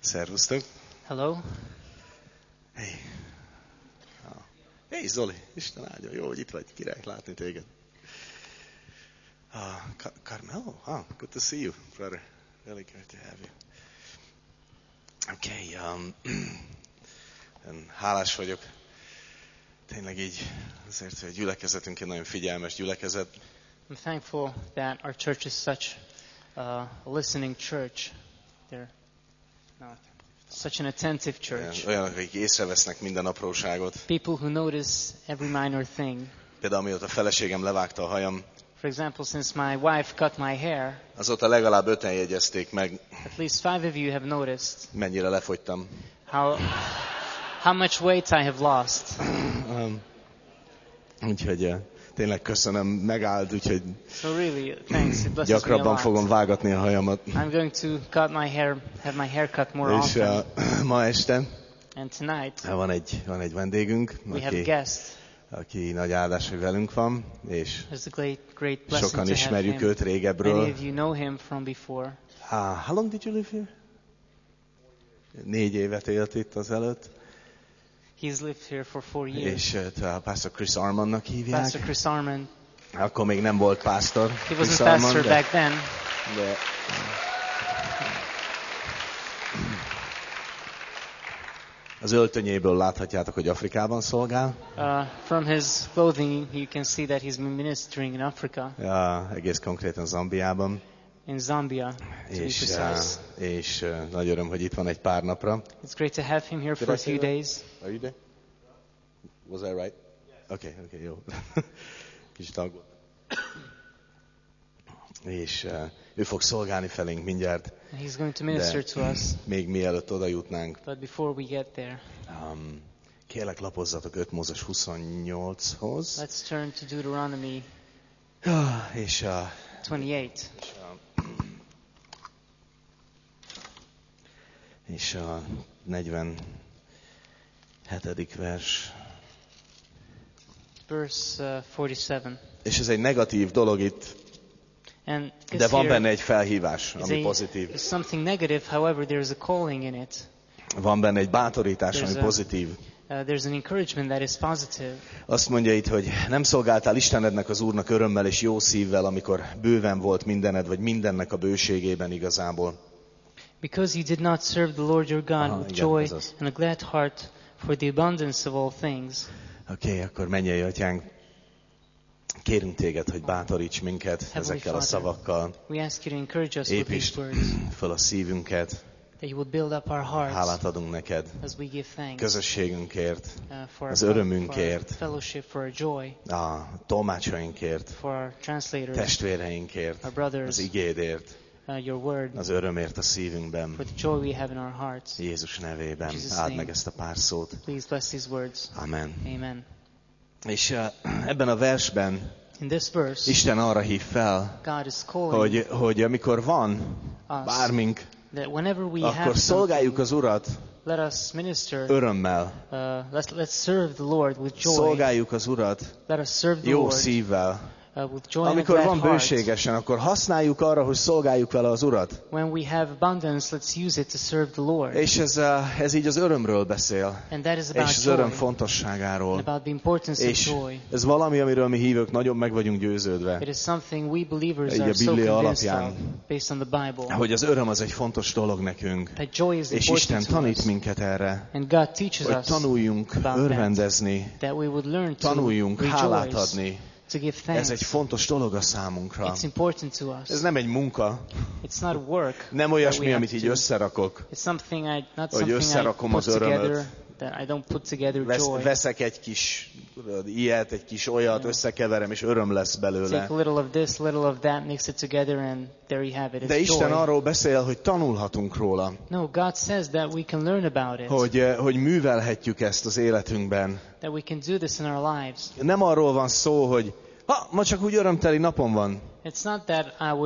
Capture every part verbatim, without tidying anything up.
Szervusztok. Hello. Hey. Hey Zoli, Isten áldja, jó, hogy itt vagy, király látni téged. Uh, Carmel, oh, good to see you, brother. Really good to have you. Okay, um, hálás vagyok. Tényleg így azért, hogy a gyülekezetünk egy nagyon figyelmes gyülekezet. I'm thankful that our church is such uh, a listening church. They're no, such an attentive church. Olyanok, akik észrevesznek minden apróságot. People who notice every minor thing. Például amióta a feleségem levágta a hajam. For example, since my wife cut my hair. Azóta legalább öten jegyezték meg. At least five of you have noticed. Mennyire lefogytam. How how much weight I have lost. um, úgyhogy uh, tényleg köszönöm, megáld, úgyhogy so really, thanks. It blesses gyakrabban me a lot. fogom vágatni a hajamat. I'm going to cut my hair, have my hair cut more És often. uh, ma este And tonight van egy, van egy vendégünk, we have a aki, guest. aki nagy áldás, hogy velünk van, és It's a great, great blessing sokan to have ismerjük him. őt régebről. Many of you know him from before. Ah, how long did you live here? Négy évet élt itt azelőtt. He's lived here for four years. És uh, Pastor Chris Armannak hívják. Pastor Chris Arman. Akkor még nem volt pásztor. He Chris wasn't pastor de, back then. De, az öltönyéből láthatjátok, hogy Afrikában szolgál. Uh, from his clothing, you can see that he's been ministering in Africa. Ja, egész konkrétan Zambiában. In Zambia, to be És, precise. uh, és uh, nagy öröm, hogy itt van egy pár napra. It's great to have him here Did for I a say few that? days. Are you there? Was I right? Okay, okay, jó. Kicsit aggódtam. És uh, ő fog szolgálni felénk mindjárt. He's going to minister to us. Még mielőtt oda jutnánk, But before we get there, um, kérlek lapozzatok öt Mózes huszonnyolchoz. let's turn to Deuteronomy És a, twenty-eight. és a, és a negyvenhetedik vers. Verse uh, forty-seven. És ez egy negatív dolog itt, And de van here benne egy felhívás, is ami a- pozitív. is something negative, however, there's a calling in it. Van benne egy bátorítás, There's ami a- pozitív. Uh, there's an encouragement that is positive. Azt mondja itt, hogy nem szolgáltál Istenednek, az Úrnak örömmel és jó szívvel, amikor bőven volt mindened, vagy mindennek a bőségében igazából. Because you did not serve the Lord your God Aha, with igen, joy ez az. and a glad heart for the abundance of all things. Oké, okay, akkor mennyei atyánk, kérünk téged, hogy bátoríts minket ezekkel a Father, szavakkal. We ask you to encourage us with Építsd these words, föl a szívünket, that you would build up our hearts hálát adunk neked, as we give thanks közösségünkért, uh, for, az our, for örömünkért, our fellowship, for our joy, a tolmácsainkért, for our translators, testvéreinkért, our brothers, az igédért, uh, your word, az örömért a szívünkben. for the joy we have in our hearts. Jézus nevében Jesus' áld name. meg ezt a pár szót. Please bless these words. Amen. Amen. És uh, ebben a versben In this verse, Isten arra hív fel, God is calling hogy, hogy amikor van us bármink, that whenever we akkor have szolgáljuk something, az Urat let us minister. örömmel. Uh, let's let's serve the Lord with joy. Szolgáljuk az Urat Let us serve the jó Lord szívvel. uh, with joy and a Amikor glad van heart. bőségesen, akkor használjuk arra, hogy szolgáljuk vele az Urat. When we have abundance, let's use it to serve the Lord. És ez, uh, ez így az örömről beszél. And that is about És az öröm joy, fontosságáról. about the importance És of joy. ez valami, amiről mi hívők nagyon meg vagyunk győződve. It is something we believers Így a are so Biblia convinced alapján. of, based on the Bible. Hogy az öröm az egy fontos dolog nekünk. That joy is És Isten important to tanít us. minket erre, And God teaches hogy us tanuljunk about örvendezni, that we would learn to tanuljunk hálát rejoice, adni. to give Ez thanks. egy fontos dolog a számunkra. It's important to us. Ez nem egy munka, It's not work. nem that olyasmi, we have amit to így do. összerakok. It's something I, not Hogy something I összerakom put az örömöt. together, that I don't put together Vesz, joy. veszek egy kis tudod, ilyet, egy kis olyat, összekeverem, és öröm lesz belőle. Take a little of this, little of that, mix it together, and there you have it. De It's Isten joy. arról beszél, hogy tanulhatunk róla, No, God says that we can learn about it. hogy, eh, hogy művelhetjük ezt az életünkben. That we can do this in our lives. Nem arról van szó, hogy ha, ma csak úgy örömteli napom van. It's not that I would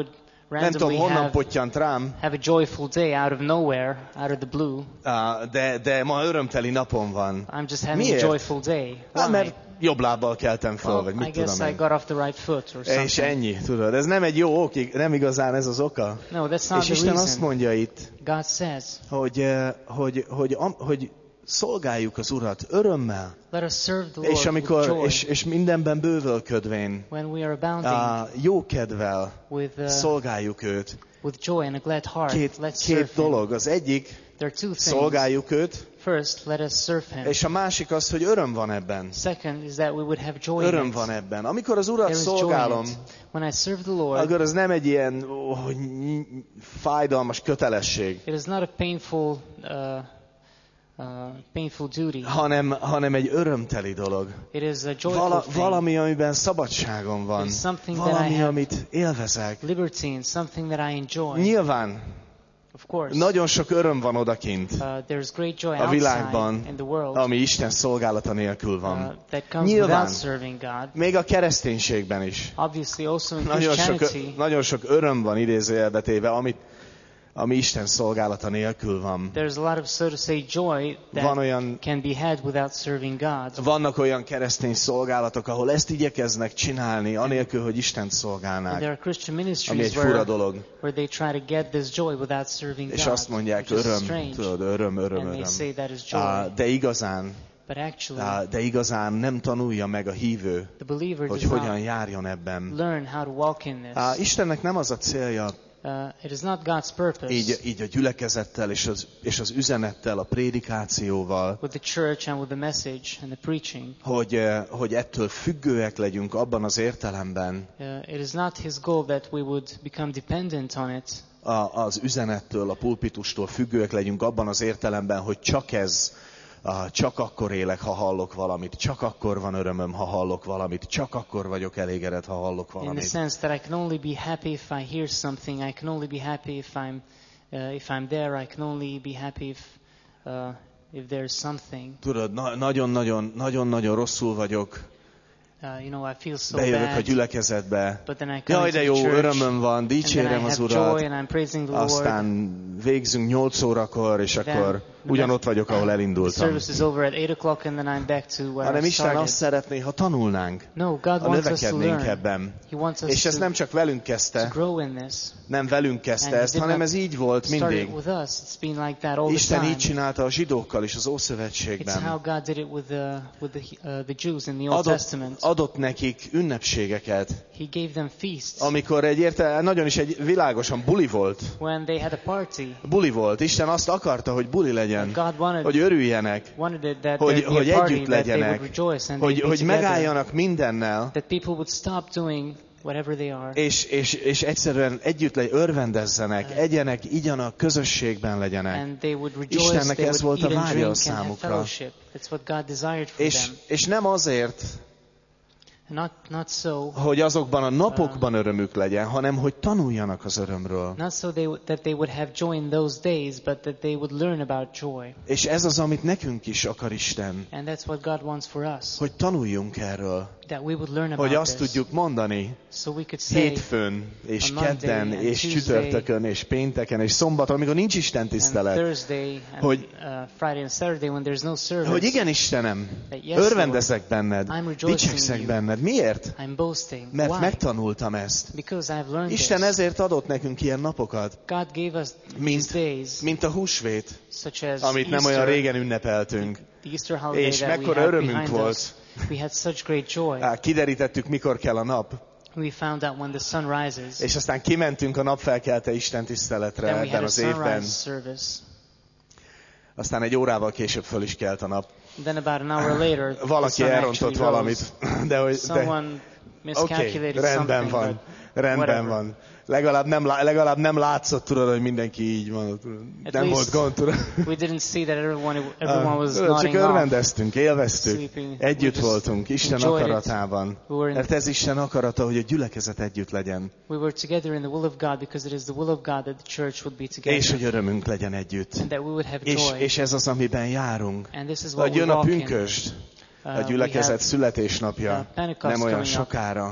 Nem tudom, randomly honnan have, pottyant rám, have a joyful day out of nowhere, out of the blue. á, de, de ma örömteli napom van. I'm just having Miért? a joyful day. Hát, Why? mert jobb lábbal keltem föl, Well, vagy I mit guess tudom I én. got off the right foot or something. És ennyi, tudod. Ez nem egy jó ok, nem igazán ez az oka. No, that's not És the Isten azt reason. mondja itt, God says, hogy, eh, hogy, hogy, hogy, hogy szolgáljuk az Urat örömmel, let us serve the Lord és, with amikor, joy és, és mindenben bővölködvén, when we are abounding á, jó kedvel with, uh, szolgáljuk őt. with joy and a glad heart. Két, Let's serve két Him. dolog. Az egyik, There are two things. szolgáljuk őt, First, let us serve Him. és a másik az, hogy öröm van ebben. Second is that we would have joy in Öröm it. van ebben. Amikor az Urat There is joy szolgálom, in it. When I serve the Lord, akkor az nem egy ilyen ó, hogy fájdalmas kötelesség, it is not a painful, uh, uh, painful duty. hanem, hanem egy örömteli dolog. It is a joyful Vala, thing. valami, amiben szabadságom van. It is something that I Valami, have amit élvezek. liberty in, something that I enjoy. Nyilván Of course, nagyon sok öröm van odakint, uh, there's great joy a outside világban, in the world ami Isten szolgálata nélkül uh, van. that comes Nyilván. without serving God. Még a kereszténységben is. Obviously, also in Nagyon sok, Christianity, nagyon sok öröm van idézőjelbe téve, amit, ami Isten szolgálata nélkül van. there's a lot of, so to say, joy Van that olyan, can be had without serving God. vannak olyan keresztény szolgálatok, ahol ezt igyekeznek csinálni, anélkül, hogy Istent And there szolgálnák. are Christian Ami egy ministries fura where, dolog. where they try to get this joy without serving És God, azt mondják, which is öröm, strange. tudod, öröm, öröm, And they öröm. say that is joy. Á, De igazán, But actually, á, de igazán nem tanulja meg a hívő, the believer hogy does hogyan not járjon ebben. learn how to walk in Á, this. Istennek nem az a célja, Uh, it is not God's purpose így, így a gyülekezettel és az, és az üzenettel, a prédikációval, with the church and with the message and the preaching. hogy, eh, hogy ettől függőek legyünk abban az értelemben Uh, it is not His goal that we would become dependent on it, a, az üzenettől, a pulpitustól függőek legyünk abban az értelemben, hogy csak ez, ah, csak akkor élek, ha hallok valamit, csak akkor van örömöm, ha hallok valamit, csak akkor vagyok elégedett, ha hallok in the valamit. sense that I can only be happy if I hear something. I can only be happy if I'm uh, if I'm there. I can only be happy if uh, if there's something. Tudod, na- nagyon-nagyon, nagyon-nagyon rosszul vagyok, Uh, you know, I feel so bejövök a bad. gyülekezetbe, But then I come jaj, into de the jó, church, örömöm van, and then I dicsérem az have joy, Urat, and I'm praising the Lord. aztán végzünk nyolc órakor, és Then akkor ugyanott vagyok, ahol The elindultam. service is over at eight o'clock, and then I'm back to where Hanem I Isten started. azt szeretné, ha tanulnánk, No, God ha wants us to növekednénk learn. ebben. He wants us És ez to, nem csak velünk to kezdte, grow in this. nem velünk kezdte And he ezt, did hanem not ez így volt Started mindig. with us. It's been like that all the Isten time. így csinálta a zsidókkal is az It's how Ószövetségben. God did it with the with the uh, the Jews in the Old Adott, Testament. adott nekik ünnepségeket, He gave them feasts amikor egy érte, nagyon is egy világosan buli volt. when they had a party. Buli volt. Isten azt akarta, hogy buli legyen, God wanted hogy örüljenek, wanted it that hogy, there be hogy a party, együtt that they would legyenek, rejoice and hogy, they'd be hogy together, megálljanak mindennel, that people would stop doing whatever they are. és, és, és egyszerűen együtt le, örvendezzenek, egyenek, igyanak, közösségben legyenek. And they would rejoice, Istennek they ez would volt a eat and vágya a drink and have számukra. fellowship. That's what God desired for És, them. és nem azért, Not, not so, hogy azokban a napokban örömük legyen, hanem hogy tanuljanak az örömről. not so they, would- that they would have joy in those days, but that they would learn about joy. És ez az, amit nekünk is akar Isten, And that's what God wants for us, hogy tanuljunk erről, that we would learn about hogy azt this. tudjuk mondani So we could say, hétfőn, és on Monday kedden, and és Tuesday csütörtökön, és pénteken, és szombaton, amikor nincs Isten and tisztelet, Thursday and hogy- uh, Friday and Saturday when there's no service, hogy igen, Istenem, that yes, örvendezek benned, I'm rejoicing dicsekszek in you. benned. Miért? I'm boasting. Mert Why? megtanultam ezt. Because I've learned Isten this. ezért adott nekünk ilyen napokat, God gave us mint, these days, mint a húsvét, such as amit nem Easter, olyan régen ünnepeltünk. the Easter holiday És that we mekkora have örömünk behind volt. us. We had such great joy. Á, kiderítettük, mikor kell a nap, We found out when the sun rises. és aztán kimentünk a napfelkelte Isten tiszteletre Then we ebben had a az évben. sunrise service. Aztán egy órával később föl is kelt a nap. Then about an hour later, the Valaki sun elrontott actually valamit, rose. de hogy... De, Someone Oké, miscalculated rendben something, van, but rendben whatever. van. Legalább nem, lá- legalább nem látszott, tudod, hogy mindenki így van. tudod. At Nem volt least gond, tudod. we didn't see that everyone everyone was Tudod, csak nodding off. örvendeztünk, élveztük, sleeping. együtt We just voltunk, Isten enjoyed it. akaratában. We were in- Mert ez Isten akarata, hogy a gyülekezet együtt legyen, We were together in the will of God because it is the will of God that the church would be together és hogy örömünk legyen együtt. and that we would have És, joy. és ez az, amiben járunk. And this is Hogy what we jön a walk in. pünkösd, Uh, a we gyülekezet have születésnapja, uh, Pentecost nem olyan coming up. sokára,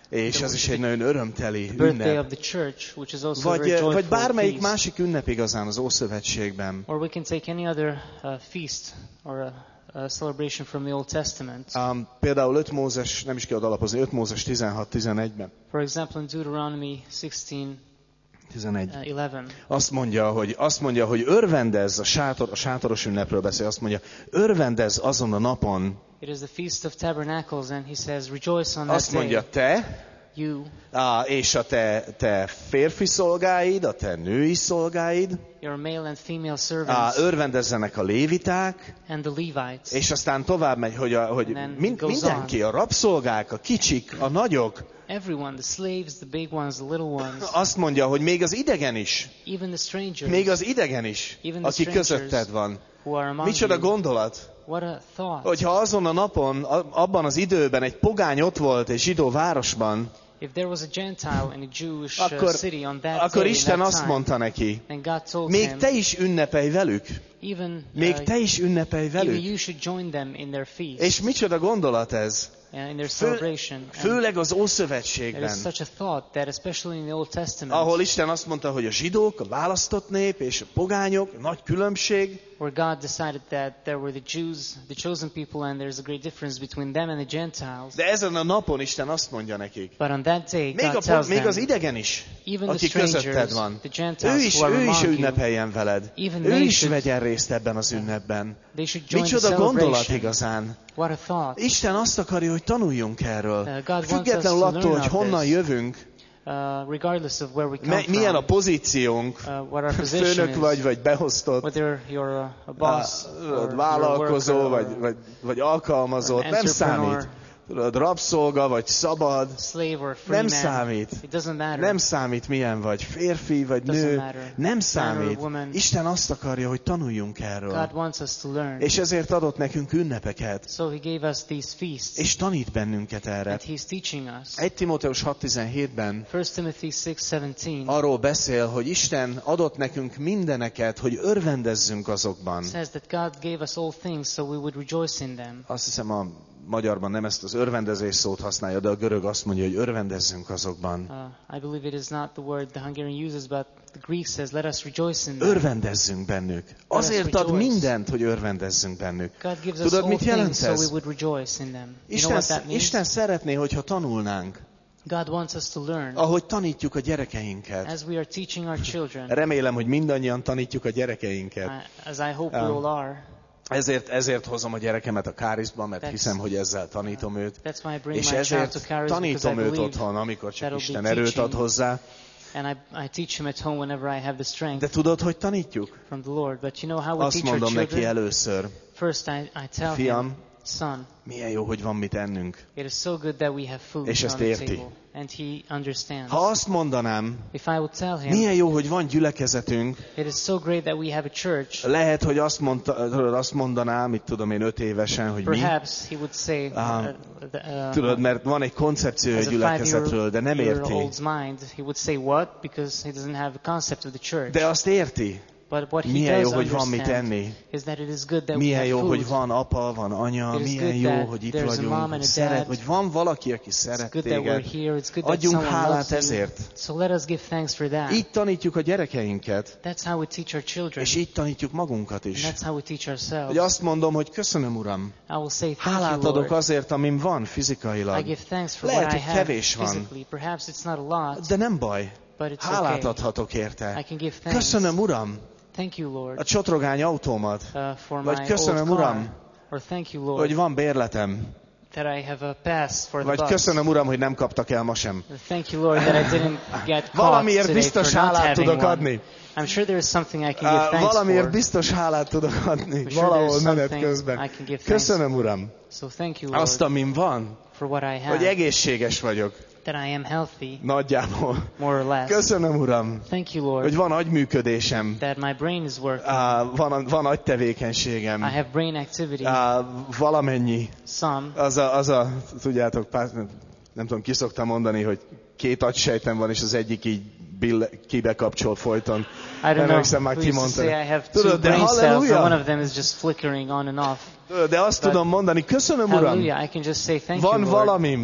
És ez is egy nagyon örömteli the birthday ünnep. of the church, which is also a very Vagy, joyful vagy bármelyik feast. másik ünnep igazán az Ószövetségben. Or we can take any other uh, feast or a, a celebration from the Old Testament. Um, például öt Mózes, nem is kell alapozni, öt Mózes tizenhat tizenegyben. For example, in Deuteronomy sixteen tizenegy. uh, eleven. Azt mondja, hogy, azt mondja, hogy örvendezz, a, sátor, a sátoros ünnepről beszél, azt mondja, örvendezz azon a napon. It is the Feast of Tabernacles, and he says, rejoice on that Azt mondja, day, te, you, á, és a te, te férfi szolgáid, a te női szolgáid, your male and female á, servants, örvendezzenek a léviták, and the Levites. és aztán tovább megy, hogy, a, hogy And then mind, it goes mindenki, a rabszolgák, a kicsik, a nagyok, Everyone, the slaves, the big ones, the little ones, azt mondja, hogy még az idegen is, even the strangers, még az idegen is, Even the aki strangers közötted van. who are among Micsoda you. gondolat, What a thought. hogyha azon a napon, a- abban az időben egy pogány ott volt egy zsidó városban, If there was a Gentile in a Jewish uh, akkor, city on that akkor day, Isten that azt time, mondta neki, then God told még him, te is ünnepelj velük, even, még uh, te is ünnepelj even velük. you should join them in their feast, És micsoda gondolat ez? uh, in their Fő, celebration. And főleg az it is Ószövetségben, such a thought that especially in the Old Testament, ahol Isten azt mondta, hogy a zsidók, a választott nép és a pogányok, nagy különbség, where God decided that there were the Jews, the chosen people, and there's a great difference between them and the Gentiles. de ezen a napon Isten azt mondja nekik, But on that day, még, God a, tells még them, az idegen is, even the aki közötted strangers, van, the ő Gentiles is, who are ő is among you, ünnepeljen veled. even Ő they is should, vegyen részt ebben az ünnepben. they should join the Micsoda gondolat celebration. igazán. What a thought. Isten azt akarja, hogy tanuljunk erről. Uh, God wants Függetlenül us to attól, learn hogy of honnan this. jövünk, Uh, regardless of where we come me- milyen a from, pozíciónk, uh, what our position főnök is, vagy, vagy beosztott, whether you're a, a boss, or Tudod, you're a vállalkozó, worker, vagy, or vagy, vagy alkalmazott, an nem entrepreneur, számít. Tudod, rabszolga, vagy szabad, slave or free nem man. számít. It doesn't matter. Nem számít milyen vagy, férfi vagy Doesn't nő, matter. nem Man or számít. woman. Isten azt akarja, hogy tanuljunk erről. God wants us to learn. És ezért adott nekünk ünnepeket, So he gave us these feasts, és tanít bennünket erre. and he's teaching us. egy Timóteus hat tizenhétben First Timothy six seventeen arról beszél, hogy Isten adott nekünk mindeneket, hogy örvendezzünk azokban. says that God gave us all things so we would rejoice in them. Azt hiszem a magyarban nem ezt az örvendezés szót használja, de a görög azt mondja, hogy örvendezzünk azokban. Uh, I believe it is not the word the Hungarian uses, but the Greek says, let us rejoice in them. Örvendezzünk bennük. Azért ad mindent, hogy örvendezzünk bennük. God gives us Tudod, all mit jelent things so we ez? would rejoice in them. You know Isten, what that means? Isten szeretné, hogyha tanulnánk, God wants us to learn ahogy tanítjuk a gyerekeinket. as we are teaching our children, Remélem, hogy mindannyian tanítjuk a gyerekeinket. uh, as I hope we Um, all are. Ezért, ezért hozom a gyerekemet a Káriszba, mert That's- hiszem, hogy ezzel tanítom őt. That's why I bring És my child to ezért Caris, because I tanítom őt believe, otthon, amikor csak that'll be Isten erőt ad teaching. hozzá. and I, I teach him at home whenever I have the strength De tudod, hogy tanítjuk? from the Lord. But you know how we Azt teach our mondom neki children? először, First, I, I tell fiam, him, son, milyen jó, hogy van mit ennünk. it is so good that we have food És on ezt the érti. table. And he understands. Ha azt mondanám, If I would tell him, milyen jó, hogy van gyülekezetünk, it is so great that we have a church, lehet, hogy azt, mondta, tudod, azt mondanám, mit tudom én, öt évesen, hogy mi. perhaps he would say, uh, Ah, uh, Tudod, mert van egy koncepció as a a gyülekezetről, de nem érti. five-year-old's mind, he would say what? Because he doesn't have a concept of the church. De azt érti. But what he Milyen does jó, hogy van mit understand enni. is that it is good that we Milyen have jó, food. hogy van apa, van anya, It is milyen good jó, that hogy itt there's a vagyunk, mom hogy, and a szeret, dad. hogy van valaki, aki It's szeret good that we're téged. here. It's good that Adjunk someone hálát loves you. ezért. So let us give thanks for that. Így tanítjuk a gyerekeinket, That's how we teach our children. és így tanítjuk magunkat And is. that's how we teach ourselves. Hogy azt mondom, hogy köszönöm, Uram, I will say thank hálát you, adok Lord. azért, amim van I fizikailag. give thanks for Lehet, what I hogy have kevés van. physically. Perhaps it's not a lot, De nem baj, but it's hálát okay. adhatok I érte. can give thanks. Köszönöm, Uram, Thank you, Lord, a csotrogány autómat, uh, for Vagy my köszönöm, old car. Uram, Or thank you, Lord, hogy van bérletem. that I have a pass for the Vagy bus. köszönöm, Uram, hogy nem kaptak el ma sem. Thank you, Lord, that I didn't get caught Valamiért today biztos for not hálát having tudok one. adni. I'm sure there is something I can give Á, thanks Valamiért for. biztos hálát tudok adni. For sure Valahol there's menet something közben. I can give thanks Köszönöm, Uram, So thank you, Lord, azt, amin van, for what I hogy have, egészséges vagyok. that I am healthy, Nagyjából. more or less. Köszönöm, Uram, Thank you, Lord, hogy van agyműködésem, that my brain is working. Á, van, van agytevékenységem, I have brain activity, Á, valamennyi. some. Az a, az a, tudjátok, pár, nem tudom, ki szoktam mondani, hogy két agysejtem van, és az egyik így bill, kibekapcsol folyton. I don't know Emlékszem, már who used to kimondta. say I have two Tudod, de brain cells, and halleluja! one of them is just flickering on and off. De azt But- tudom mondani, köszönöm, Uram, Hallelujah, I can just say thank van you, Lord. valamim,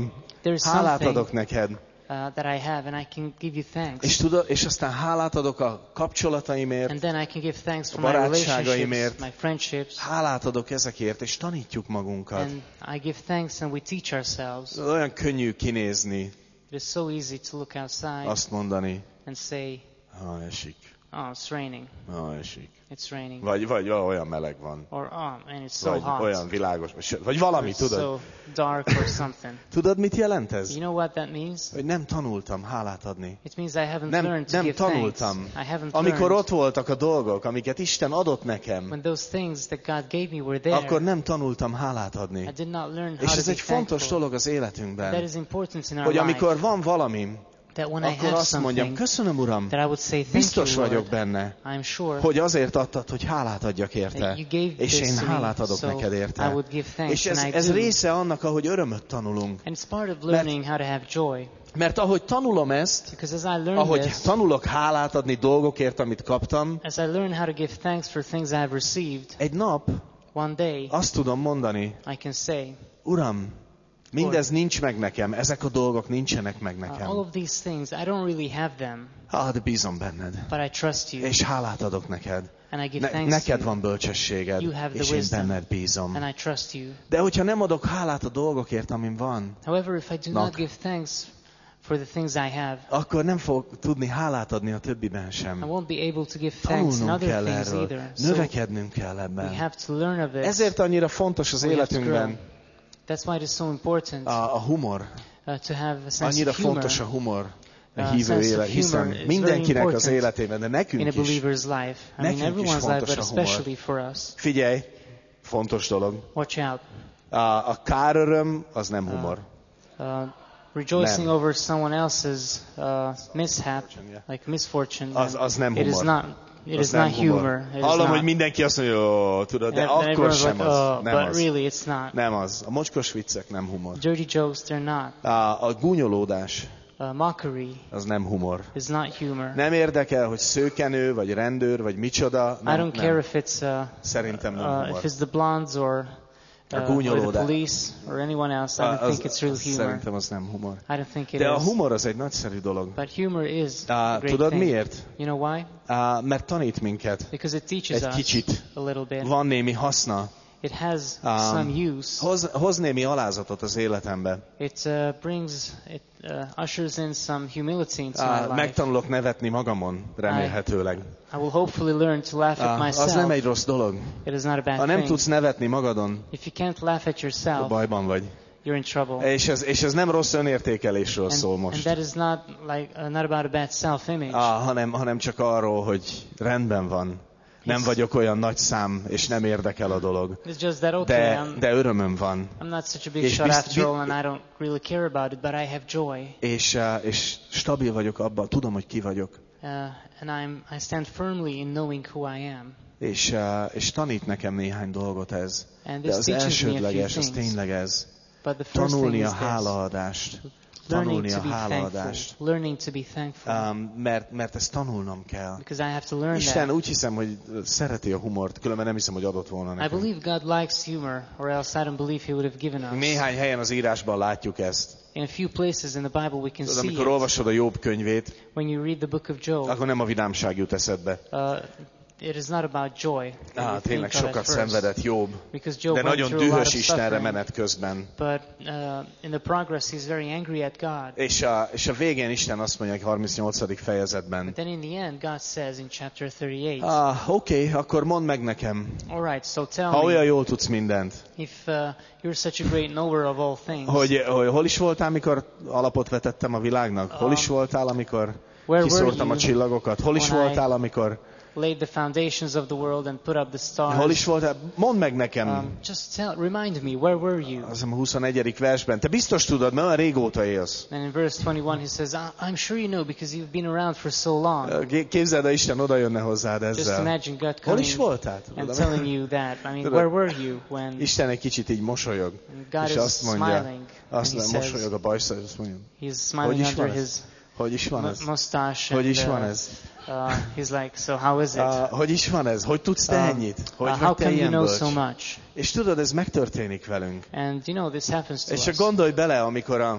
there is Hálát something adok neked. uh, that I have, and I can give you thanks. És, tudod, és aztán hálát adok a kapcsolataimért, And then I can give thanks for a my barátságaimért. relationships, my friendships. Hálát adok ezekért, és tanítjuk magunkat. And I give thanks and we teach ourselves. Olyan könnyű kinézni, It is so easy to look outside azt mondani, and say, ha esik, oh, it's raining. ha esik. It's raining. Vagy, vagy olyan meleg van. Or, oh, and it's so Vagy hot. olyan világos, vagy- vagy valami, Or tudod? so dark or something. Tudod, mit jelent ez? You know what that means? Hogy nem tanultam hálát adni. It means I haven't Nem, learned to nem give tanultam. thanks. I haven't Amikor learned. ott voltak a dolgok, amiket Isten adott nekem, When those things that God gave me were there, akkor nem tanultam hálát I adni. did not learn how És to ez be egy fontos thankful. dolog az That életünkben, is important in our hogy life. amikor van valamim, That when I akkor have azt mondjam, something, köszönöm Uram, that I would say thank biztos you, vagyok Lord. benne, I'm sure hogy azért adtad, hogy hálát adjak érte. that you gave És this én to me, hálát adok so neked I érte. would give thanks, És ez, and I ez do. része annak, ahogy örömöt tanulunk. And it's part of learning how to have joy. Mert ahogy tanulom ezt, Because as I learn ahogy this, tanulok hálát adni dolgokért, amit kaptam, as I learn how to give thanks for things I have received, egy nap one day azt tudom mondani, I can say, Uram, mindez nincs meg nekem, ezek a dolgok nincsenek meg uh, nekem. all of these things, I don't really have them, Ah, de bízom benned. but I trust you, És hálát adok neked. and I give Ne, thanks to neked you, van bölcsességed, You have the és én wisdom. benned bízom. and I trust you. De hogyha nem adok hálát a dolgokért, amin van, However, if I do Nak. not give thanks for the things I have, akkor nem fog tudni hálát adni a többiben I sem. won't be able to give thanks in Tanulnunk other kell things erről, either. So növekednünk kell we ebben. have to learn of it. Ezért annyira fontos az We have to életünkben grow. That's why it is so important a, a humor. uh, to have a sense Annyira of humor fontos a humor a Uh, hívő sense of élet, hiszen humor is mindenkinek very az important életében, de in a nekünk is. believer's life. I mean, Nekünk is everyone's life, fontos but a humor. especially for us. Figyelj, fontos dolog. Watch out. A, a káröröm az nem humor. Uh, rejoicing Nem. over someone else's uh, mishap, yeah. like misfortune, Az, az nem it is humor. not. It Az is nem not humor. It is Hallom, not. hogy mindenki azt mondja, jó, tudod, de And then akkor everyone's sem like, az. oh, Nem but az. really, it's not. Nem az. A mocskos viccek nem humor. Dirty jokes, they're not. A, a gúnyolódás Uh, mockery az nem humor. is not humor. Nem érdekel, hogy szőkenő, vagy rendőr, vagy micsoda. Nem, I don't care nem. if it's uh, Szerintem nem uh, humor. if it's the blondes or A uh, or the gúnyolódás. police or anyone else. I don't Az- think it's real az humor. Szerintem az nem humor. I don't think it De a is. humor az egy nagyszerű dolog. But humor is a Uh, great tudod thing. miért? You know why? Uh, mert tanít minket. Because it teaches Egy us kicsit. a little bit. Van némi haszna. It has Um, some use. Hoz, hoz némi alázatot az életembe. It uh, brings, it uh, ushers in some humility into my Uh, life. megtanulok nevetni magamon, remélhetőleg. I will hopefully learn to laugh at Uh, myself. az nem egy rossz dolog. It is not a bad Ha nem thing. tudsz nevetni magadon, If you can't laugh at yourself, bajban vagy. you're in trouble. És ez, és ez nem rossz önértékelésről szól And, and most. that is not like uh, not about a bad self-image. Ah, hanem, hanem csak arról, hogy rendben van. Nem It's- vagyok olyan nagy szám, és nem érdekel a dolog. It's just that okay, De, I'm, de örömöm van. I'm not such a big És shot bizt- after all, and I don't really care about it, but I have joy, És, uh, és stabil vagyok abban, tudom, hogy ki vagyok. uh, and I'm I stand firmly in knowing who I am. És, uh, és tanít nekem néhány dolgot ez. And De this az teaches me a few elsődleges, az things. tényleg ez. But the first thing Tanulni is a this: hálaadást. learning Tanulni to a be hálaadást. thankful. Learning to be thankful, Um, mert, mert ezt tanulnom kell. because I have to learn Isten that. úgy hiszem, hogy szereti a humort, különben nem hiszem, hogy adott volna I nekünk. believe God likes humor, or else I don't believe He would have given us. Néhány helyen az írásban látjuk ezt. In a few places in the Bible we can Tudod, see amikor it. olvasod a Jobb könyvét, When you read the book of Job, akkor nem a vidámság jut eszedbe. uh, it is not about joy. that Á, you tényleg think of sokat at first, szenvedett Jobb, because Job de went nagyon through a lot dühös of Istenre suffering. menet közben. But uh, in the progress, he's very angry at God. És a, és a végén Isten azt mondja, hogy harmincnyolcadik fejezetben. But then in the end, God says in chapter thirty-eight, Ah, oké, okay, akkor mondd meg nekem, all right, so tell ha olyan me, jól tudsz mindent, if uh, you're such a great knower of all things, hogy, hogy hol is voltál, amikor alapot vetettem a világnak? Hol is Um, voltál, amikor where were kiszórtam a you csillagokat? Hol is when I- voltál, amikor... laid the foundations of the world and put up the stars. Hol is voltál? Mondd meg nekem. Um, just tell, remind me, where were you? Az a huszonegyedik versben. Te biztos tudod, mert olyan régóta élsz. And in verse twenty-one he says, "I- I'm sure you know because you've been around for so long. Ké- Képzeld, ha Isten oda jönne hozzád Just ezzel. imagine God Hol is coming voltál? and Tudod, telling you that. I mean, Tudod, where were you when Isten egy kicsit így mosolyog. God És is azt mondja, smiling? And azt he mondja, says, mosolyog a bajszal, és azt mondja, he's hogy smiling is van under ez? his Hogy is van mu- ez? mustache. Hogy and, is van uh, ez? uh, he's like, so how is it? Uh, hogy is van ez? Hogy tudsz te Um, ennyit? Hogy uh, vagy how te come you ilyen know bölcs? so much? És tudod, ez megtörténik velünk. And you know, this happens to És csak us. gondolj bele, amikor a,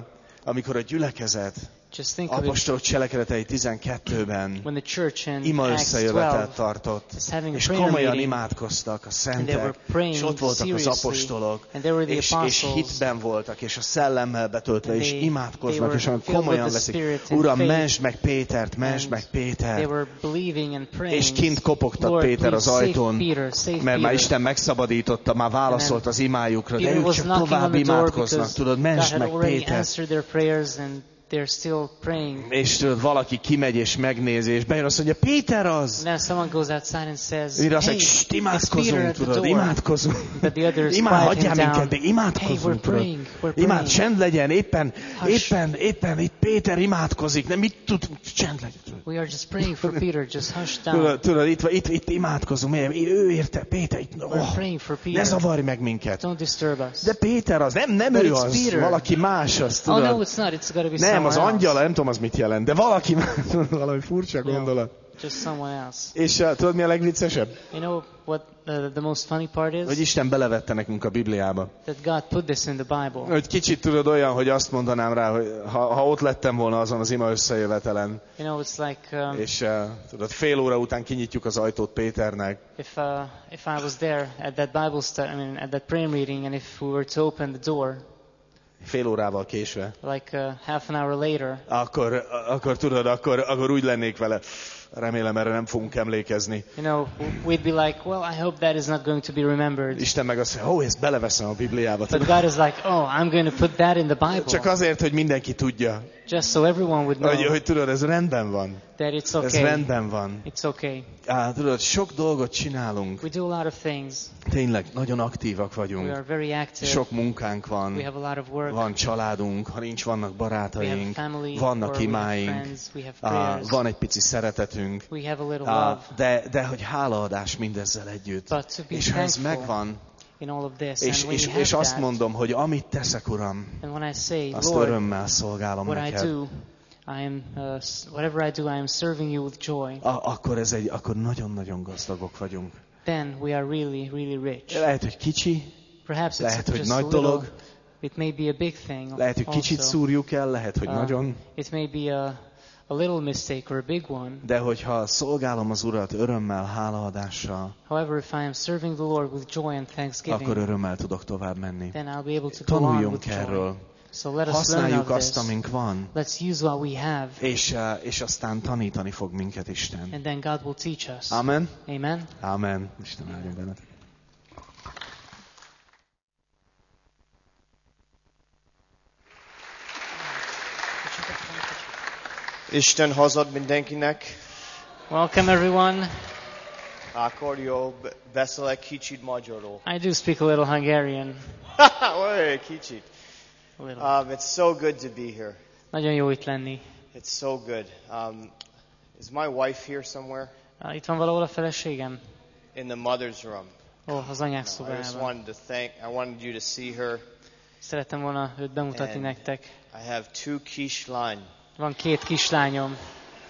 amikor a gyülekezet Just think of it. apostolok cselekedetei tizenkettőben When the church in ima Acts összejövetet twelve tartott, is having a és prayer komolyan meeting, imádkoztak a and they were szentek, praying és ott voltak az seriously, apostolok, and they were the és, és apostles, hitben voltak, és a szellemmel betöltve, and és they- imádkoznak, they és were olyan filled komolyan with the veszik. Spirit and Uram, faith, mentsd meg Pétert, mentsd and meg they Pétert. were believing and praying. És kint kopogtat Lord, Péter az please, ajtón, save Peter, save mert már Peter. Isten megszabadította, már válaszolt az imájukra, de Peter ők was csak knocking tovább on the door imádkoznak, because tudod, God mentsd had meg already Pétert. answered their prayers and they're still praying. És tudod, valaki kimegy és megnézi, és bejön azt mondja, Péter az! And then someone goes outside and says, Mire azt hey, mondja, "Sst, it's Peter imádkozunk, at the tudod, door. imádkozunk. But the others Imád, quiet hagyjál him minket, de down. Hey, imádkozunk, we're tudod. praying, we're Imád, praying. csend legyen, éppen, Hush. éppen, éppen itt Péter imádkozik, nem mit tud, csend legyen. Tudod, We are just praying for Peter, just hush down. tudod, tudod itt, itt, itt imádkozunk, mert ő érte, Péter, itt, We're oh, praying for ne Peter. zavarj meg minket. Don't disturb us. De Péter az, nem, nem But ő it's az, Peter. valaki más az, Oh no, tudod. it's not. It's got to be Nem, someone az else. angyala, nem tudom az mit jelent, de valaki más, valami furcsa gondolat. Just someone else. És uh, tudod mi a legviccesebb? You know what uh, the most funny part is? Hogy Isten belevette nekünk a Bibliába. That God put this in the Bible. Hogy kicsit tudod olyan, hogy azt mondanám rá, hogy ha, ha ott lettem volna azon az ima összejövetelen, You know, it's like um, és uh, tudod, fél óra után kinyitjuk az ajtót Péternek, if uh, if I was there at that Bible study, I mean at that prayer meeting, and if we were to open the door, fél órával késve, like uh, half an hour later, akkor, akkor tudod, akkor, akkor úgy lennék vele, remélem erre nem fogunk emlékezni. you know, we'd be like, well, I hope that is not going to be remembered. Isten meg azt mondja, ó, ezt beleveszem a Bibliába. But God is like, oh, I'm going to put that in the Bible, Csak azért, hogy mindenki tudja, just so everyone would know hogy, hogy tudod, ez rendben van. that it's Ez okay. rendben van. It's okay. Á, tudod, sok dolgot csinálunk. We do a lot of things. Tényleg, nagyon aktívak We vagyunk. are very active. Sok munkánk We van. have a lot of work. Van családunk, ha nincs, vannak We have barátaink, family. vannak or we have imáink, friends. We have á, prayers. van egy pici szeretetünk, We have a little á, love. de, de hogy hálaadás mindezzel együtt. But to be És ha ez thankful megvan, in all of this, és, and when és, you have és azt that, mondom, hogy amit teszek, Uram, and when I say, azt Lord, örömmel szolgálom what I neked, do, I am uh, s- whatever I do, I am serving you with joy. a, akkor ez egy, akkor nagyon-nagyon gazdagok vagyunk. Then we are really, really rich. Lehet, hogy kicsi, Perhaps it's lehet, hogy just nagy a little. dolog, It may be a big thing. lehet, hogy kicsit also. szúrjuk el, lehet, hogy Uh, nagyon, It may be a, a little mistake or a big one. de hogyha szolgálom az Urat örömmel, hálaadással, However, if I am serving the Lord with joy and akkor thanksgiving, örömmel tudok tovább menni. then I'll be able to go on Tanuljunk with joy. erről. So let us learn Használjuk of azt, this. amink van, Let's use what we have, és, eh, és aztán tanítani fog minket Isten. and then God will teach us. Amen? Amen. Amen. Isten áldjon benned. Isten hazad mindenkinek. Welcome, everyone. Akkor jó, be- beszélek kicsit magyarul. I do speak a little Hungarian. Oly, kicsit. A little. Um, it's so good to be here. Nagyon jó itt lenni. It's so good. Um, is my wife here somewhere? Uh, Itt van valahol a feleségem? In the mother's room. Ó, oh, az anyák I just szobájában. wanted to thank, I wanted you to see her. Szerettem volna őt bemutatni And- nektek. I have two kislány. Van két kislányom,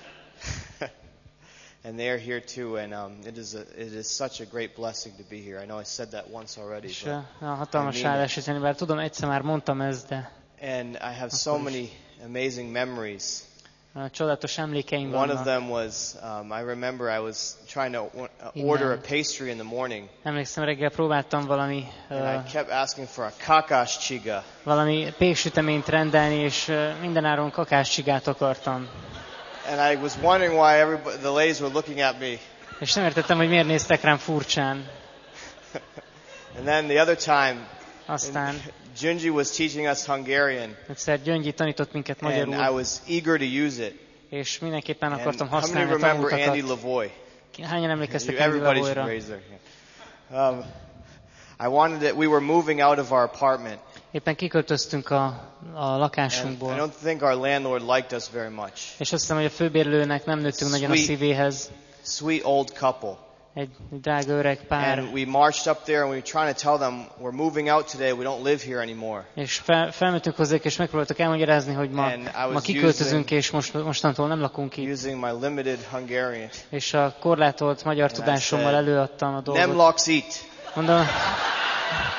And they're here too, and um, it is a, it is such a great blessing to be here. I know I said that once already, és but, uh, a hatalmas I mean it. áldás hiszen, bár tudom, egyszer már mondtam ezt, de and I have so Akkor is. many amazing memories. uh, csodálatos emlékeim One of vannak. them was, um, I remember I was trying to o- uh, Innen. order a pastry in the morning, Emlékszem, reggel próbáltam valami, and uh, I kept asking for a kakáscsiga. valami péksüteményt rendelni, és uh, mindenáron kakácsigát akartam. And I was wondering why everybody, the ladies were looking at me. És nem értettem, hogy miért néztek rám furcsán. And then the other time, Aztán Junji was teaching us Hungarian, egyszer Gyöngyi tanított minket and I magyarul, was eager to use it. és mindenképpen And akartam how many használni a remember Andy tanultakat. Lavoy? Hányan emlékeztek You, Andy everybody should Lavoyra? raise their hand. Um, I wanted it. We were moving out of our apartment, Éppen kiköltöztünk a, a and I lakásunkból. don't think our landlord liked us very much. És azt hiszem, hogy a főbérlőnek nem nőttünk nagyon a Sweet. szívéhez. Sweet old couple. Egy drága öreg pár. And we marched up there and we were trying to tell them we're moving out today. We don't live here anymore. És fel, felmentünk hozzájuk, és megpróbáltuk elmagyarázni, hogy ma, And I was ma kiköltözünk, using- és most, mostantól nem lakunk itt. Using my limited Hungarian. És a korlátolt magyar And I tudásommal said, előadtam a Nem dolgot. laksz itt. Mondom,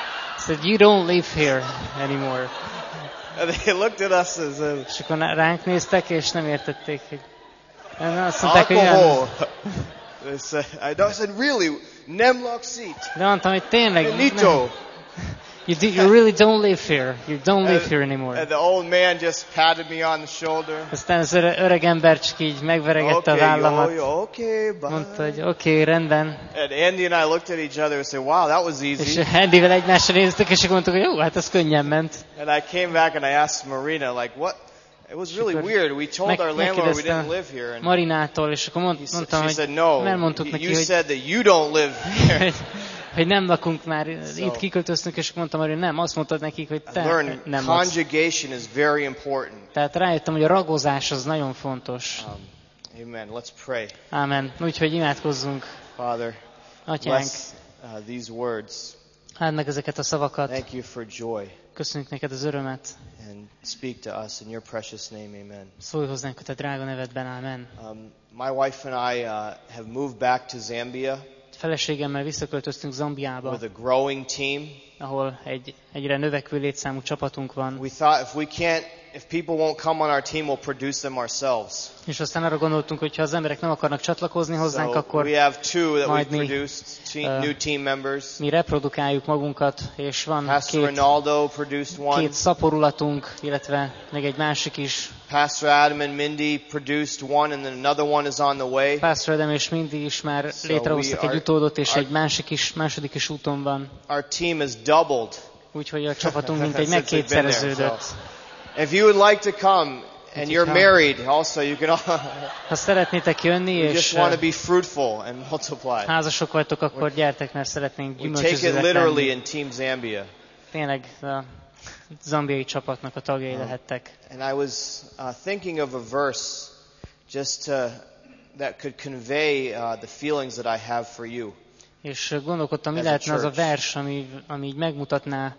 said, you don't live here anymore. And they looked at us as a És akkor ránk néztek, és nem értették, hogy nem, azt mondták, hogy nem. alcohol. They said, I don't- I said, really? Nem laksít. De mondtam, hogy tényleg, Benito. nem, you, do, you really don't live here. You don't live here And, anymore. and the old man just patted me on the shoulder. Aztán az öreg, öreg ember csak így megveregette a Okay, vállamat. yo, yo, okay, bye. Mondta, hogy oké, okay, rendben. And Andy and I looked at each other and said, wow, that was És easy. Andyvel egymásra néztük, és akkor mondtuk, hogy jó, hát ez könnyen ment. And I came back and I asked Marina, like, what? It was really akkor weird. We told meg- our landlord we megkérdeztem didn't live here. And Marinától, és akkor mond, he said, mondtam, she hogy said, no, nem mondtuk you neki, you hogy, said that you don't live here. hogy, hogy nem lakunk már, So- itt kiköltöztünk, és akkor mondtam, hogy nem, azt mondtad nekik, hogy I te learned nem laksz. conjugation is very important. Tehát rájöttem, hogy a ragozás az nagyon fontos. Um, amen. Let's pray. Ámen. Úgyhogy imádkozzunk. Father, Atyánk, bless uh, these words. áld meg ezeket a szavakat. Thank you for joy. Köszönjük neked az örömet. And speak to us in your precious name. Amen. Szólj hozzánk a te drága nevedben. Ámen. Um, my wife and I uh, have moved back to Zambia Feleségemmel visszaköltöztünk Zambiába, with a growing team. ahol egy egyre növekvő létszámú csapatunk van. We thought if we can't, if people won't come on our team, we'll produce them ourselves. És aztán arra gondoltunk, hogy ha az emberek nem akarnak csatlakozni hozzánk, So akkor we have two that we've majd mi, produced, te- uh, new team members. mi reprodukáljuk magunkat, és van Pastor két, Ronaldo produced one. két szaporulatunk, illetve még egy másik is. Pastor Adam and Mindy produced one, and then another one is on the way. Pastor Adam és Mindy is már So létrehoztak we egy are- utódot, és are- egy másik is, második is úton van. Our team has doubled. Úgyhogy a csapatunk mintegy Since we've been there, megkétszereződött. so. If you would like to come and you you're come. married, also you can. Ha szeretnétek jönni, We és just want to uh, be fruitful and multiply. házasok vagytok, akkor gyertek, mert szeretnénk We take it gyümölcsözőek literally lenni. in Team Zambia. Tényleg a zambiai csapatnak a tagjai Um, lehettek. And I was uh, thinking of a verse just to, that could convey uh, the feelings that I have for you. És gondolkodtam, mi As a lehetne az a church. vers, ami, ami így megmutatná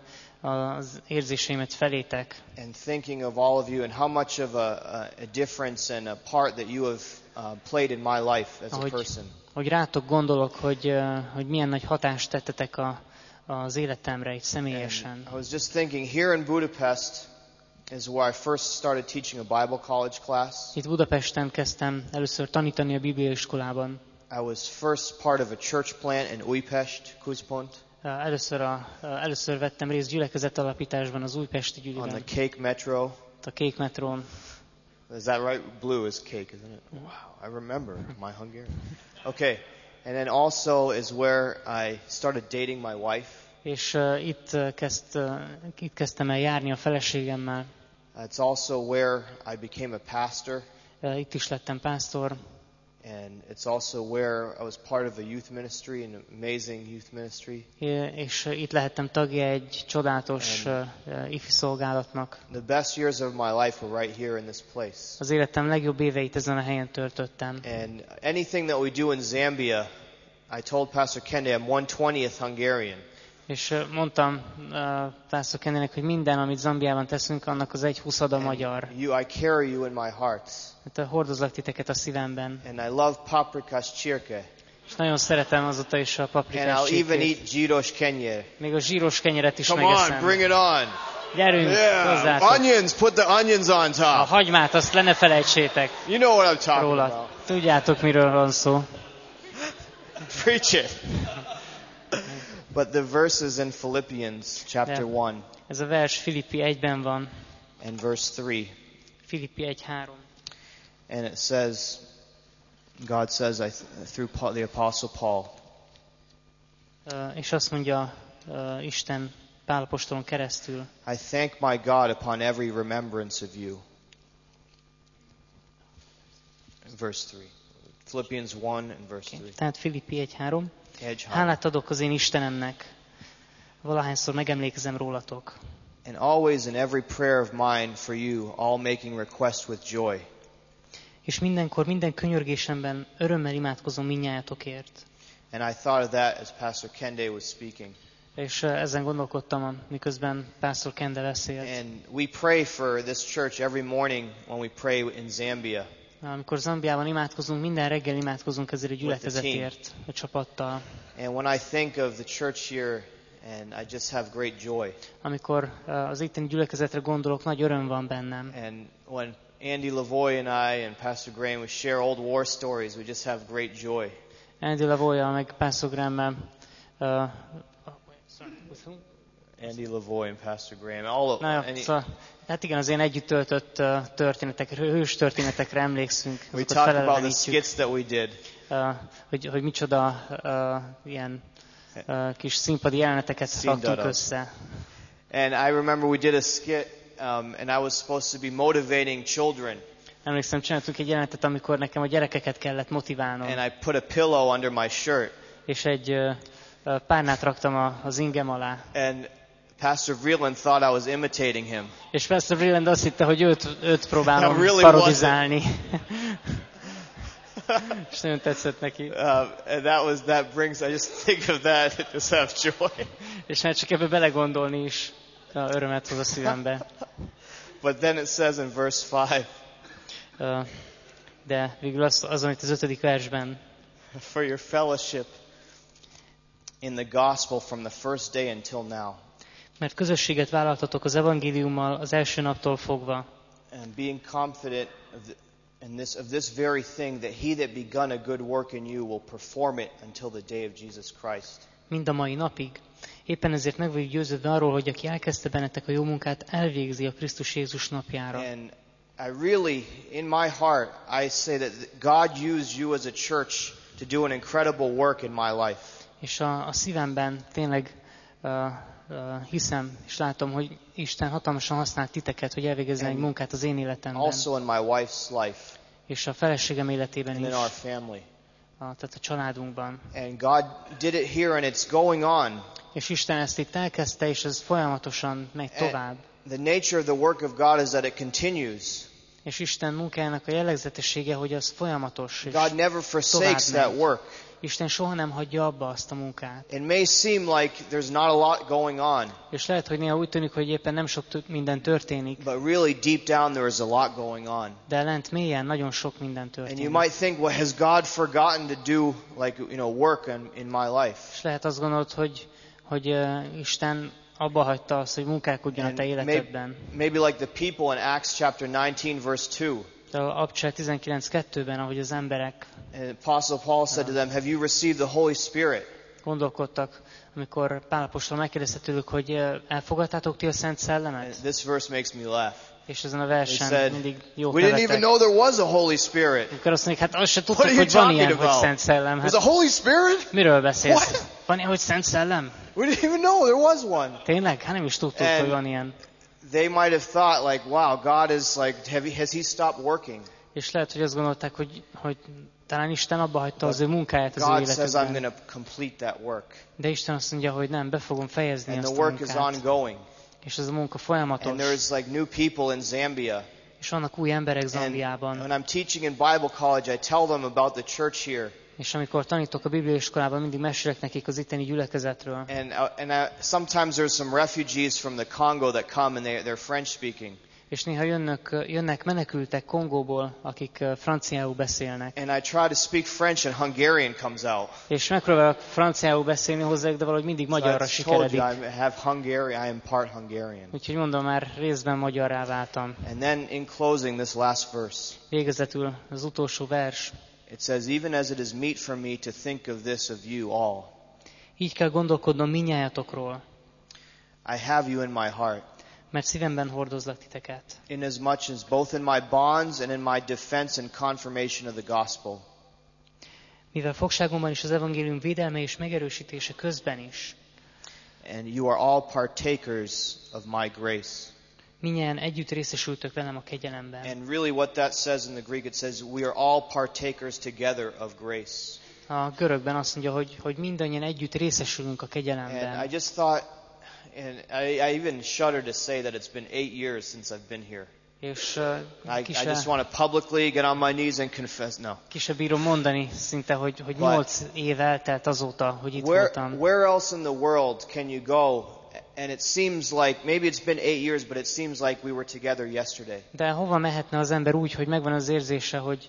az érzéseimet felétek. And thinking of all of you and how much of a, a, a difference and a part that you have uh, played in my life as a Ahogy- person. Hogy rátok gondolok, hogy, uh, hogy milyen nagy hatást tettetek a, az életemre, így személyesen. And I was just thinking, here in Budapest is where I first started teaching a Bible college class. Itt Budapesten kezdtem először tanítani a bibliaiskolában. I was first part of a church plant in Újpest, Központ, Uh, Először, a, uh, először vettem részt gyülekezet alapításban az újpesti on the gyűliben, Cake Metro. a Kék metrón. Is that right? Blue is cake, isn't it? Wow, I remember my Hungarian. Okay, and then also is where I started dating my wife. És uh, itt, uh, kezd, uh, itt kezdtem el járni a feleségemmel. It's also where I became a pastor, Uh, itt is lettem pásztor, and it's also where I was part of a youth ministry, an amazing youth ministry. uh, és uh, itt lehettem tagja egy csodálatos uh, uh, ifi szolgálatnak. The best years of my life were right here in this place. Az életem legjobb éveit ezen a helyen töltöttem. And anything that we do in Zambia, I told Pastor Kende I'm one twentieth Hungarian. És uh, mondtam uh, pásztor Kennének, hogy minden, amit Zambiában teszünk, annak az egy huszada magyar. You, I carry you in my heart. Hát uh, hordozlak titeket a szívemben. And I love paprikas csirke. És nagyon szeretem azóta is a And paprikás I'll even csirkét. eat gyros kenyér. Még a zsíros kenyeret is Come on, megeszem. bring it on. Gyerünk Yeah, hozzátok. onions, put the onions on A top. hagymát azt le ne felejtsétek You know what I'm talking róla. about. Tudjátok, miről van szó. Preach it. But the verses in Philippians chapter Yeah. one Ez a vers Filippi egyben van. and verse three. Filippi egy három. And it says, God says I, through Paul, the Apostle Paul, Uh, és azt mondja uh, Isten Pál apostolon keresztül, I thank my God upon every remembrance of you. Verse three. Philippians one and verse three. tehát Filippi egy három. Edge high. Hálát adok az én Istenemnek, valahányszor megemlékezem rólatok. And always in every prayer of mine for you, all making request with joy. És mindenkor, minden könyörgésemben örömmel imádkozom mindnyájatokért. And I thought of that as Pastor Kende was speaking. És uh, ezen gondolkodtam, miközben Pásztor Kende beszélt. And we pray for this church every morning when we pray in Zambia. Amikor Zambiában imádkozunk, minden reggel imádkozunk ezért a gyülekezetért, a csapattal. And when I think of the church here And I just have great joy. Amikor uh, az itteni gyülekezetre gondolok, nagy öröm van bennem. And when Andy Lavoie and I and Pastor Graham we share old war stories, we just have great joy. Andy Lavoie meg Pastor Graham-mel, uh, oh, sorry, with whom? Andy Lavoie and Pastor Graham, all of Na jó, any, szóval, hát igen, az ilyen együtt töltött uh, történetekre, hős történetekre emlékszünk. we talk about the skits that we did. Uh, hogy, hogy micsoda uh, ilyen uh, kis színpadi jeleneteket raktunk össze. And I remember we did a skit, um, and I was supposed to be motivating children. Emlékszem, csináltunk egy jelenetet, amikor nekem a gyerekeket kellett motiválnom. And I put a pillow under my shirt. És egy uh, uh, párnát raktam a, az ingem alá. And Pastor Vreeland thought I was imitating him. És Pastor Vreeland azt hitte, hogy őt, őt próbálom really parodizálni. És nagyon tetszett neki. Uh, and that was that brings. I just think of that. I just have joy. És hát csak ebbe belegondolni is örömet hoz a szívembe. But then it says in verse five. Uh, de végül az, az, amit az ötödik versben. For your fellowship in the gospel from the first day until now. Mert közösséget vállaltatok az evangéliummal az első naptól fogva. And being confident of the, in this of this very thing, that he that begun a good work in you will perform it until the day of Jesus Christ. Mind a mai napig. Éppen ezért meg vagyok győződve arról, hogy aki elkezdte bennetek a jó munkát, elvégzi a Krisztus Jézus napjára. And I really, in my heart, I say that God used you as a church to do an incredible work in my life. És a, a szívemben tényleg uh, uh, hiszem, és látom, hogy Isten hatalmasan használt titeket, hogy elvégezzen egy munkát az én életemben. Also in my wife's life. És a feleségem életében and is. in our family. A, tehát a családunkban. And God did it here, and it's going on. És Isten ezt itt elkezdte, és ez folyamatosan megy tovább. And the nature of the work of God is that it continues. És Isten munkájának a jellegzetessége, hogy az folyamatos. És God never forsakes that work. Isten soha nem hagyja abba azt a munkát. It may seem like there's not a lot going on. És lehet, hogy néha úgy tűnik, hogy éppen nem sok minden történik. But really deep down there is a lot going on. De lent mélyen nagyon sok minden And történik. you might think, well, has God forgotten to do like you know work in, in my life? És lehet azt gondolod, hogy hogy uh, Isten abba hagyta azt, hogy munkálkodjon a te életedben. Maybe, maybe like the people in Acts chapter nineteen verse two. De a Apostolok tizenkilenc kettőben, ahogy az emberek And Apostle Paul said to them, have you received the Holy Spirit? Gondolkodtak, amikor Pál apostol megkérdezte tőlük, hogy elfogadtátok ti a Szent Szellemet? And this verse makes me laugh. És ezen a versen said, mindig jót we didn't even know there was a Holy Spirit. Amikor azt mondjuk, hát azt se What tudtuk, are you hogy van talking ilyen, hogy about? Szent Szellem. Hát, There's a Holy Spirit? miről beszélsz? What? Van ilyen, hogy Szent Szellem? We didn't even know there was one. Tényleg? Hát nem is tudtuk, And hogy van ilyen. They might have thought like, wow, God is like, have he, has he stopped working? És lehet, hogy azt gondolták, hogy, hogy talán Isten abba hagyta az ő munkáját az ő God says I'm életükben. going to complete that work. De Isten azt mondja, hogy nem, be fogom fejezni And the azt a work is munkát. ongoing. És ez a munka And folyamatos. there's like new people in Zambia. És vannak új emberek And Zambiában. when I'm teaching in Bible college, I tell them about the church here. És amikor tanítok a bibliaiskolában, mindig mesélek nekik az itteni gyülekezetről. And uh, and uh, sometimes there's some refugees from the Congo that come and they, they're French speaking. És néha jönnek, jönnek menekültek Kongóból, akik uh, franciául beszélnek. And I try to speak French and Hungarian comes out. És megpróbálok franciául beszélni hozzájuk, de valahogy mindig So magyarra I told sikeredik. you I have Hungarian. I am part Hungarian. Úgyhogy mondom, már részben magyarrá váltam. And then in closing, this last verse, Végezetül az utolsó vers. it says, "Even as it is meet for me to think of this of you all, Így kell gondolkodnom minnyájatokról, I have you in my heart, mert szívemben hordozlak titeket. inasmuch as both in my bonds and in my defense and confirmation of the gospel, Mivel fogságomban is az evangélium védelme és megerősítése közben is, and you are all partakers of my grace." minnyáján együtt részesültök velem a kegyelemben. And really what that says in the Greek, it says, we are all partakers together of grace. A görögben azt mondja, hogy, hogy mindannyian együtt részesülünk a And kegyelemben. I just thought, and I, I even shudder to say that it's been eight years since I've been here. És uh, I, ki I just se, want to publicly get on my knees and confess. No. ki se bírom mondani szinte, hogy, hogy But- nyolc év eltelt azóta, hogy itt Where, voltam. where else in the world can you go? And it seems like, maybe it's been eight years, but it seems like we were together yesterday. De hova mehetne az ember úgy, hogy megvan az érzése, hogy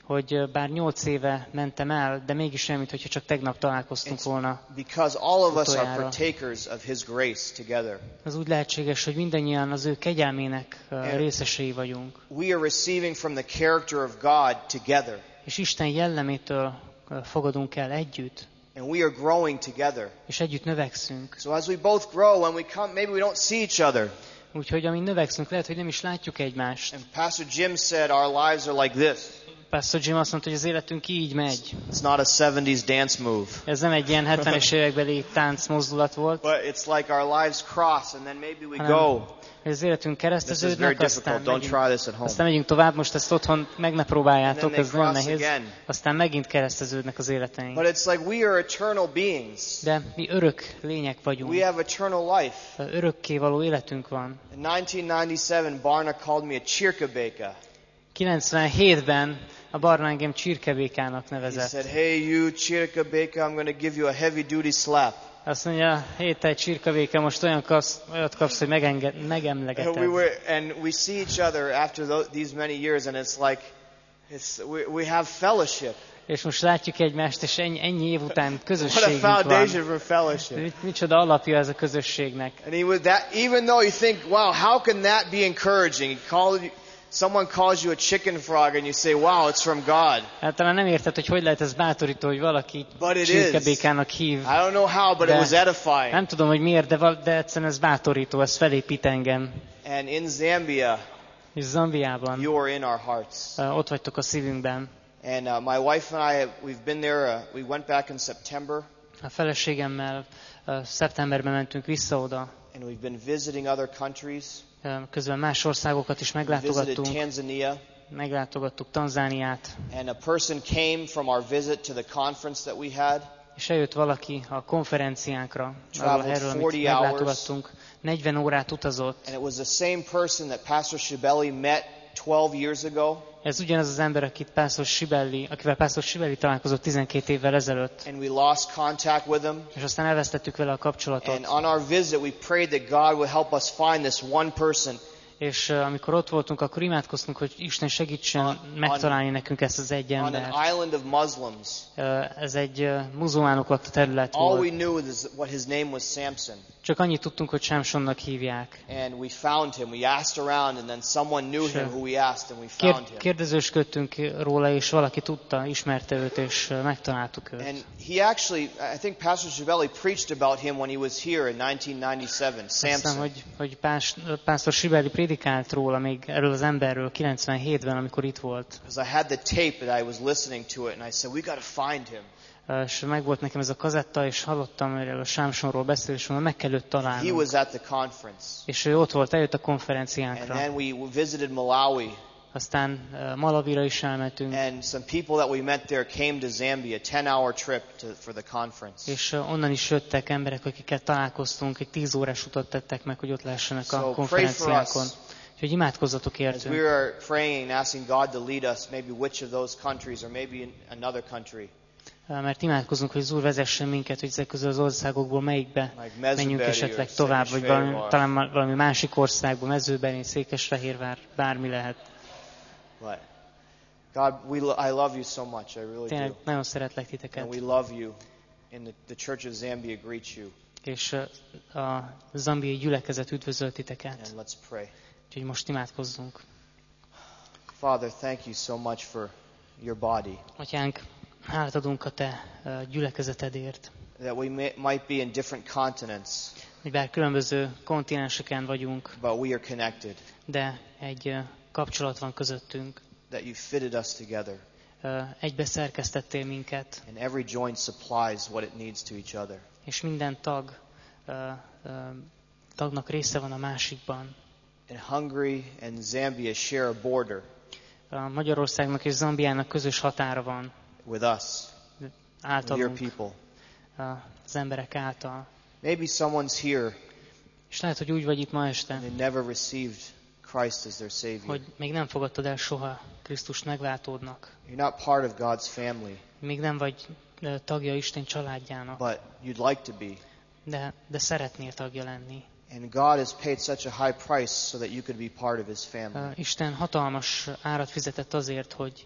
hogy bár nyolc éve mentem el, de mégis olyan, mintha csak tegnap találkoztunk volna. Because all of us are utoljára. partakers of His grace together. Az úgy lehetséges, hogy mindannyian az ő kegyelmének uh, részesei vagyunk. We are receiving from the character of God together. És Isten jellemétől uh, fogadunk el együtt. And we are growing together. És együtt növekszünk. So as we both grow, when we come, maybe we don't see each other. Úgyhogy amint növekszünk, lehet, hogy nem is látjuk egymást. And Pastor Jim said our lives are like this. Pastor Jim azt mondta, hogy az életünk így megy. It's not a seventies dance move. Ez nem egy ilyen hetvenes évekbeli tánc mozdulat volt. But it's like our lives cross and then maybe we hanem, go. hogy az életünk This is very kereszteződnek, difficult. aztán Don't megyünk, try this at home. aztán megyünk tovább, most ezt otthon meg ne próbáljátok, And then ez they nagyon cross nehéz. again. Aztán megint kereszteződnek az életeink. But it's like we are eternal beings. De mi örök lények vagyunk. We have eternal life. Örökké való életünk van. In nineteen ninety-seven, Barna called me a csirkebéka. kilencvenhétben a Barna engem csirkebékának He nevezett. said, "Hey, you csirkebéka, I'm going to give you a heavy duty slap." Azt mondja, hé, te csirkebéke, most olyan kapsz, olyat kapsz, hogy megenge, And megemlegeted. we were, and we see each other after tho- these many years, and it's like, it's we, we have fellowship. És most látjuk egymást, és ennyi, ennyi év után What a közösségünk van. foundation for fellowship. Mit- Micsoda alapja ez a közösségnek. And he was that. Even though you think, wow, how can that be encouraging? He called you, someone calls you a chicken frog, and you say, wow, it's from God. Hát talán nem érted, hogy hogy lehet ez bátorító, hogy valaki But it csirkebékának hív. I don't know how, but De- it was edifying. Nem tudom, hogy miért, de, val- de egyszerűen ez bátorító, ez felépít engem. And in Zambia, És Zambiában you are in our hearts. uh, ott vagytok a szívünkben. And uh, my wife and I, we've been there. Uh, we went back in September, A feleségemmel uh, szeptemberben mentünk vissza oda. and we've been visiting other countries. Uh, közben más országokat is We visited meglátogattunk. Tanzania, Meglátogattuk Tanzániát. and a person came from our visit to the conference that we had. És eljött valaki a konferenciánkra, arról a Traveled helyről, amit forty meglátogattunk. negyven órát utazott. And it was the same person that Pastor Shibeli met twelve years ago. Ez ugyanaz az ember, akit Pásztor Sibelli, akivel Pásztor Sibelli találkozott tizenkét évvel ezelőtt. And we lost contact with him. És aztán elvesztettük vele a kapcsolatot. And on our visit, we prayed that God would help us find this one person. És uh, amikor ott voltunk, akkor imádkoztunk, hogy Isten segítsen On- megtalálni nekünk ezt az egy On embert. an island of Muslims. Uh, ez egy uh, muzulmánok lakta terület All we volt. knew is what his name was Samson. Csak annyit tudtunk, hogy Sámsonnak hívják. And we found him. We asked around, and then someone knew Sure. him who we asked, and we Kér, found him. kérdezősködtünk róla, és valaki tudta, ismerte őt, és uh, megtaláltuk őt. And he actually, I think Pastor Shibeli preached about him when he was here in nineteen ninety-seven, Azt hiszem, Samson. hogy, hogy pás, Pásztor Sibelli prédikált róla még erről az emberről kilencvenhétben, amikor itt volt. Because I had the tape that I was listening to it, and I said, we got to find him. Uh, És megvolt nekem ez a kazetta, és hallottam erről a Sámsonról beszélni, és mondom, meg kell őt He találnunk. was at the conference. És ő ott volt, eljött a And konferenciánkra. then we visited Malawi, Aztán uh, Malavira is elmentünk, and some people that we met there came to Zambia, ten hour trip to, for the conference. és uh, onnan is jöttek emberek, akikkel találkoztunk, egy tíz órás utat tettek meg, hogy ott lehessenek So a pray for konferenciánkon. us. Úgyhogy imádkozzatok As we értünk. are praying and asking God to lead us, maybe which of those countries, or maybe in another country, Uh, Mert imádkozunk, hogy az Úr vezessen minket, hogy ezek közül az országokból melyikbe like menjünk Mezőberi esetleg or tovább, vagy valami, Székesfehérvár. talán ma- valami másik országba, Mezőbeni, Székesfehérvár, bármi lehet. But God, we lo- I love you so much. I really Tényleg do. nagyon szeretlek titeket, And we love you. And the, the Church of Zambia greets you. és uh, a zambiai gyülekezet üdvözöl titeket. And let's pray. Úgyhogy most imádkozzunk. Father, thank you so much for your body, Atyánk, hálát adunk a te uh, gyülekezetedért, that we may, might be in different continents, hogy bár különböző kontinenseken vagyunk, but we are connected, de egy uh, kapcsolat van közöttünk. that you fitted us together, Uh, egybe szerkesztettél minket, and every joint supplies what it needs to each other. és minden tag uh, uh, tagnak része van a másikban. And Hungary and Zambia share a border Uh, Magyarországnak és Zambiának közös határa van with us, with your általunk, people. uh, az emberek által. Maybe someone's here És lehet, hogy úgy vagy itt ma este, and they never received Christ as their Savior. hogy még nem fogadtad el soha Krisztust megváltódnak. You're not part of God's family, Még nem vagy uh, tagja Isten családjának, but you'd like to be. de, de szeretnél tagja lenni. And God has paid such a high price so that you could be part of His family. Uh, Isten hatalmas árat fizetett azért, hogy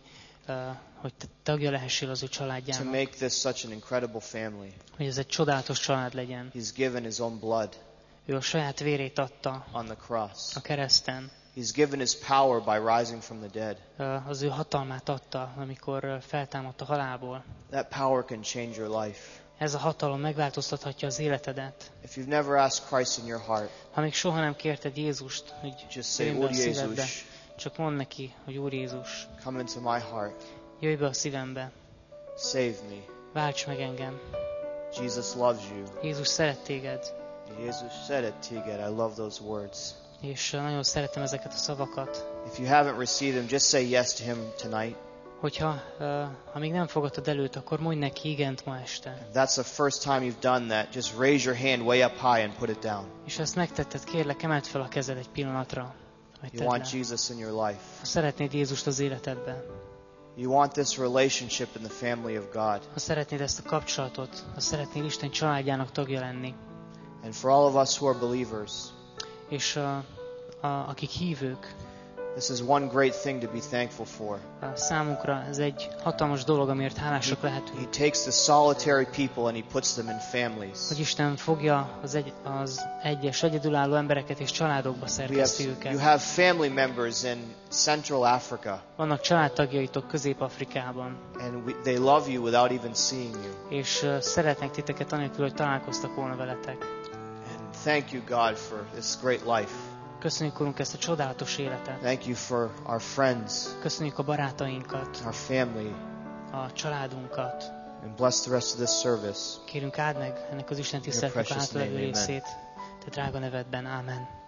uh, hogy te tagja lehessél az ő to családjának, make this such an incredible family. hogy ez egy csodálatos család legyen. He's given his own blood Ő a saját vérét adta on the cross. a kereszten. He's given his power by rising from the dead. Uh, az ő hatalmát adta, amikor uh, feltámadt a halálból. That power can change your life. Ez a hatalom megváltoztathatja az életedet. If you've never asked Christ in your heart, Ha még soha nem kérted Jézust, hogy just say, jöjjön be Úr a szívedbe, Jézus, csak mondd neki, hogy Úr Jézus, come into my heart. jöjj be a szívembe, Save me. válts meg engem. Jesus loves you. Jézus szeret téged, Jesus szeret téged. I love those words. és uh, nagyon szeretem ezeket a szavakat. If you haven't received him, just say yes to him tonight. Hogyha uh, ha még nem fogadtad előtt, akkor mondj neki igent ma este. If that's the first time you've done that, just raise your hand way up high and put it down. És ha ezt megtetted, kérlek, emeld fel a kezed egy pillanatra. Vagy You tedd want le. Jesus in your life. Ha szeretnéd Jézust az életedbe, You want this relationship in the family of God. ha szeretnéd ezt a kapcsolatot, ha szeretnél Isten családjának tagja lenni, And for all of us who are believers, és uh, a, akik hívők, this is one great thing to be thankful for. uh, számunkra ez egy hatalmas dolog, amiért hálásak He lehetünk. takes the solitary people and he puts them in families. Hogy Isten fogja az, egy, az egyes, egyedülálló embereket és családokba We have, szerkeszti you őket. have family members in Central Africa, Vannak családtagjaitok Közép-Afrikában, and we, they love you without even seeing you. és uh, szeretnek titeket anélkül, hogy találkoztak volna veletek. And thank you, God, for this great life. Köszönjük, Urunk, ezt a csodálatos életet. Thank you for our friends, Köszönjük a barátainkat, our family, a családunkat. and bless the rest of this service. Kérünk, áld meg ennek az Isten tiszteletnek a precious hátralévő name, amen. részét. Te drága nevedben. Ámen.